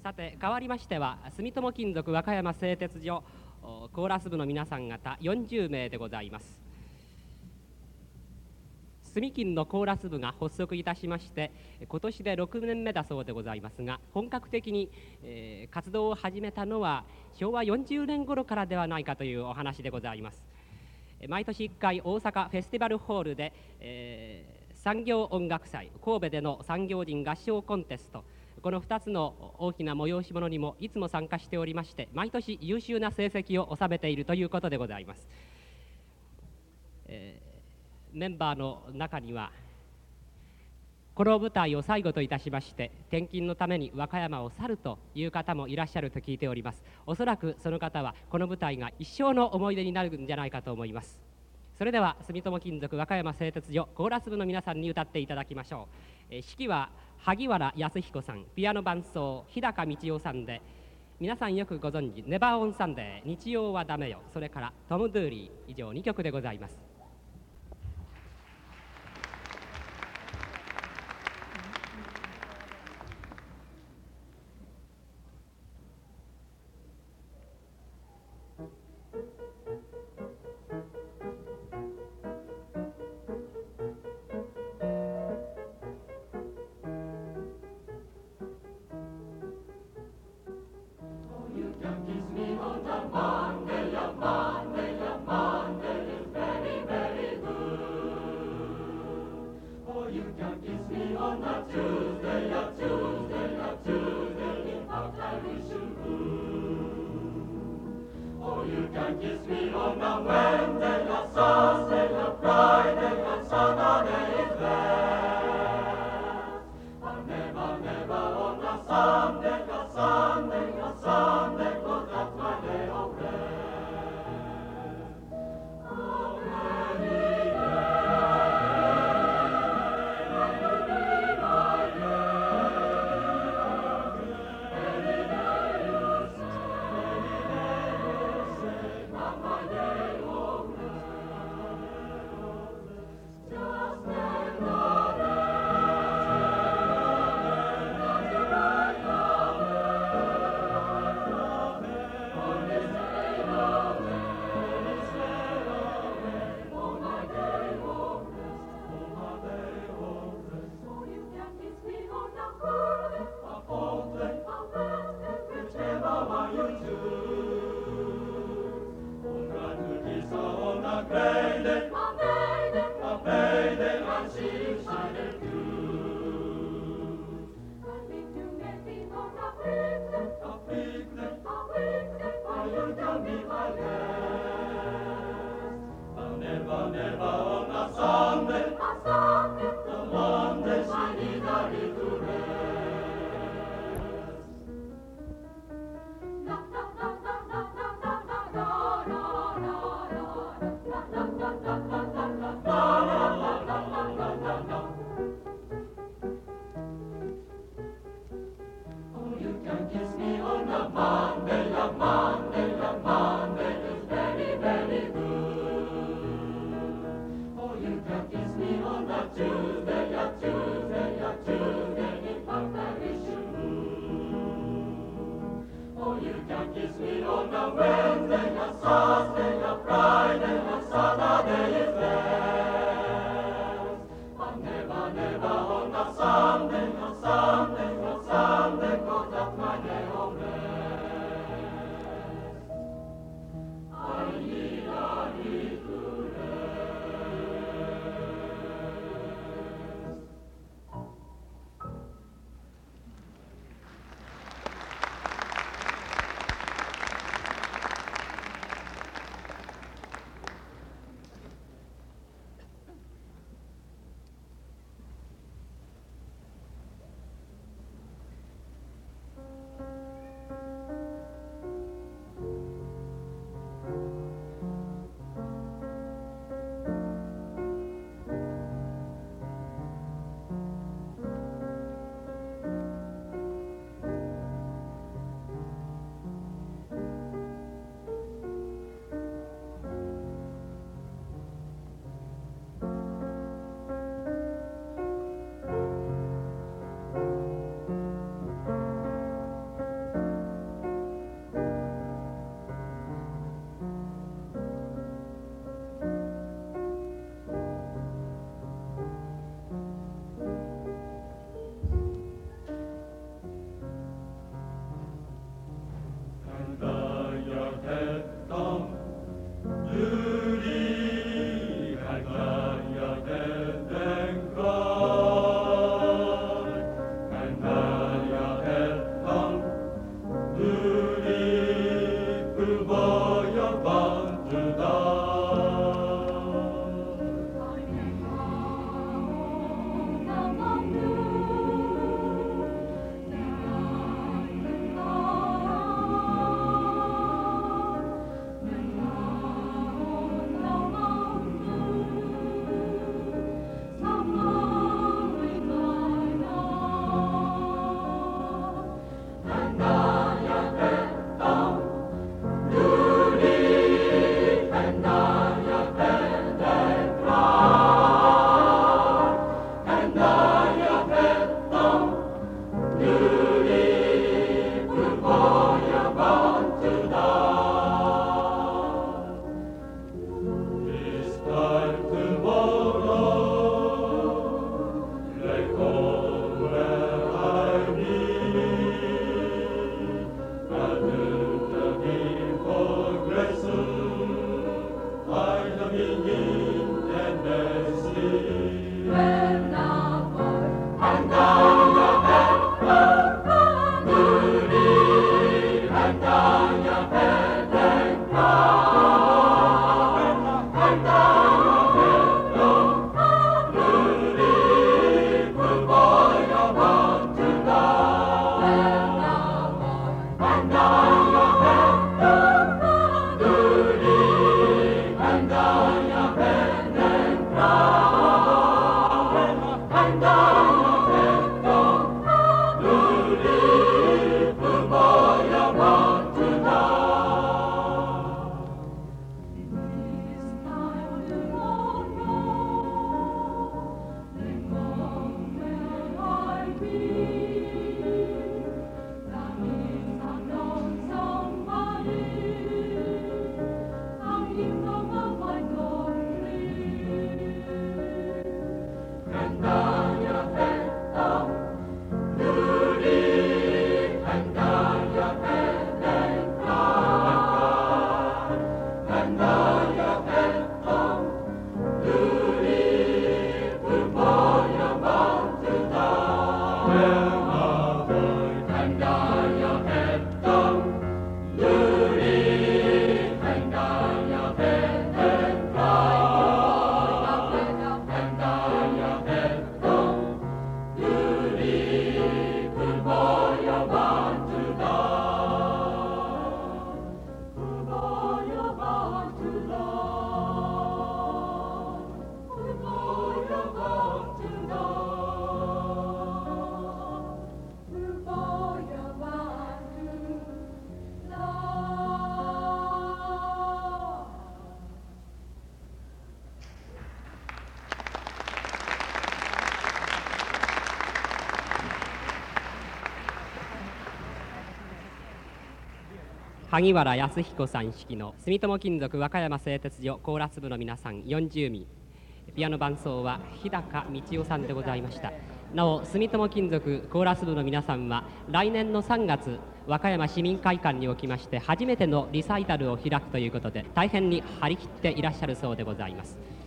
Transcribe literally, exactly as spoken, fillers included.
さて変わりましては住友金属和歌山製鉄所コーラス部の皆さん方よんじゅうめいでございます。住金のコーラス部が発足いたしまして今年でろくねんめだそうでございますが、本格的に、えー、活動を始めたのはしょうわよんじゅうねん頃からではないかというお話でございます。毎年いっかい大阪フェスティバルホールで、えー、産業音楽祭、神戸での産業人合唱コンテスト、このふたつの大きな催し物にもいつも参加しておりまして、毎年優秀な成績を収めているということでございます。えー、メンバーの中にはこの舞台を最後といたしまして転勤のために和歌山を去るという方もいらっしゃると聞いております。おそらくその方はこの舞台が一生の思い出になるんじゃないかと思います。それでは住友金属和歌山製鉄所コーラス部の皆さんに歌っていただきましょう。えー、指揮は萩原康彦さん、ピアノ伴奏日高道夫さんで、皆さんよくご存知ネバーオンサンデー、日曜はダメよ、それからトム・ドゥーリー、以上にきょくでございます。 Tuesday, a Tuesday, a Tuesday. 萩原康彦さん指揮の住友金属和歌山製鉄所コーラス部の皆さんよんじゅうみん、ピアノ伴奏は日高道夫さんでございました。なお住友金属コーラス部の皆さんは来年のさんがつ和歌山市民会館におきまして初めてのリサイタルを開くということで大変に張り切っていらっしゃるそうでございます。